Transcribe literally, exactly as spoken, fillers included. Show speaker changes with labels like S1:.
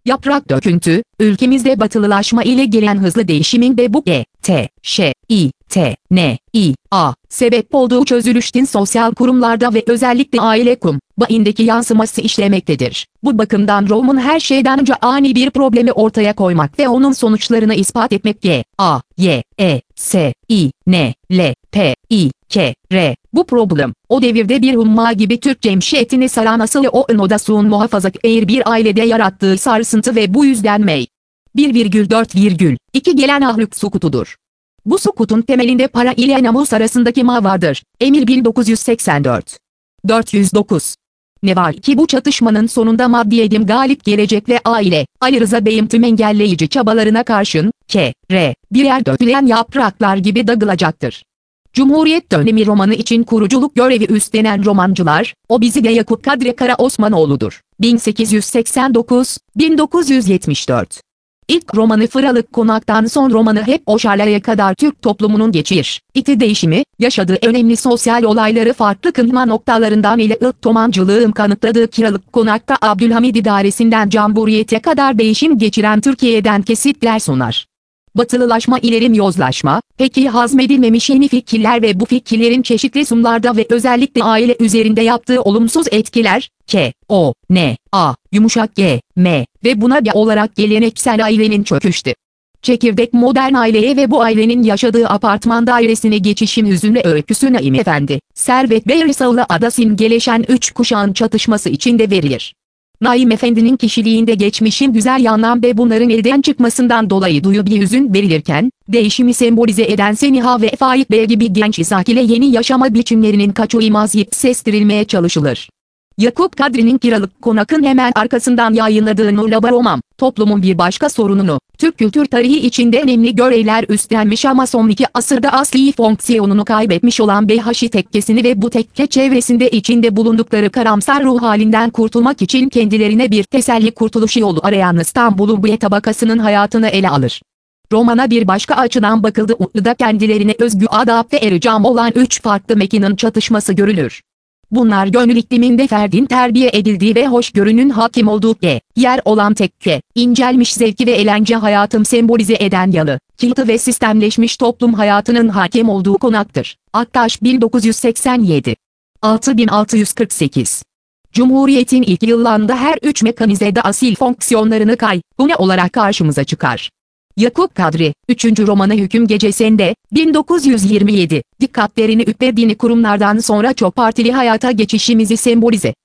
S1: Yaprak döküntü, ülkemizde batılılaşma ile gelen hızlı değişimin de bu G, T, Ş, İ, T, N, İ, A sebep olduğu çözülüşün sosyal kurumlarda ve özellikle aile kum, bağındaki yansıması işlemektedir. Bu bakımdan Rom'un her şeyden önce ani bir problemi ortaya koymak ve onun sonuçlarını ispat etmek G, A, Y, E, S, I, N, L, P, I, K, R. Bu problem, o devirde bir humma gibi Türk cemşiyetini saran asıl o inodasun muhafazakâr bir ailede yarattığı sarsıntı ve bu yüzden M. bir virgül dört virgül iki gelen ahlak sukutudur. Bu sukutun temelinde para ile namus arasındaki ma vardır. Emir bin dokuz yüz seksen dört. dört yüz dokuz. Ne var ki bu çatışmanın sonunda maddi edim galip gelecek ve aile, Ali Rıza Bey'in tüm engelleyici çabalarına karşın, K, R, birer dökülen yapraklar gibi dağılacaktır. Cumhuriyet dönemi romanı için kuruculuk görevi üstlenen romancılar, o bizi de Yakup Kadri Karaosmanoğlu'dur. bin sekiz yüz seksen dokuz - bin dokuz yüz yetmiş dört. İlk romanı Fıralık Konak'tan son romanı Hep Oşarla'ya kadar Türk toplumunun geçiş, iti değişimi, yaşadığı önemli sosyal olayları farklı kınma noktalarından ile ılk tomancılığın kanıtladığı Kiralık Konak'ta Abdülhamid idaresinden Cumhuriyet'e kadar değişim geçiren Türkiye'den kesitler sunar. Batılılaşma ilerim yozlaşma, peki hazmedilmemiş yeni fikirler ve bu fikirlerin çeşitli sunlarda ve özellikle aile üzerinde yaptığı olumsuz etkiler, K, O, N, A, yumuşak G, M ve buna B olarak geleneksel ailenin çöküştü. Çekirdek modern aileye ve bu ailenin yaşadığı apartman dairesine geçişin hüzünlü öyküsü Naim Efendi, Servet Bey Rısalı Ada simgeleşen üç kuşağın çatışması içinde verilir. Naim Efendi'nin kişiliğinde geçmişin güzel yanlar ve bunların elden çıkmasından dolayı duyu bir hüzün verilirken, değişimi sembolize eden Seniha ve Faik Bey gibi genç ishak ile yeni yaşama biçimlerinin kaçınılmaz sestirilmeye çalışılır. Yakup Kadri'nin Kiralık Konak'ın hemen arkasından yayınladığı Nurla Roman, toplumun bir başka sorununu, Türk kültür tarihi içinde önemli görevler üstlenmiş ama son iki asırda asli fonksiyonunu kaybetmiş olan Beyhaşi tekkesini ve bu tekke çevresinde içinde bulundukları karamsar ruh halinden kurtulmak için kendilerine bir teselli kurtuluş yolu arayan İstanbul'un bu tabakasının hayatını ele alır. Romana bir başka açıdan bakıldığında kendilerine özgü adab ve ericam olan üç farklı mekanın çatışması görülür. Bunlar gönül ikliminde ferdin terbiye edildiği ve hoşgörünün hakim olduğu G, yer olan tekke, incelmiş zevki ve eğlence hayatım sembolize eden yalı, kilitli ve sistemleşmiş toplum hayatının hakim olduğu konaktır. Aktaş bin dokuz yüz seksen yedi. altı bin altı yüz kırk sekiz. Cumhuriyet'in ilk yıllarında her üç mekanizede asil fonksiyonlarını kay, bu ne olarak karşımıza çıkar. Yakup Kadri, üçüncü romanı Hüküm Gecesi'nde, bin dokuz yüz yirmi yedi, dikkatlerini ülke dini kurumlardan sonra çok partili hayata geçişimizi sembolize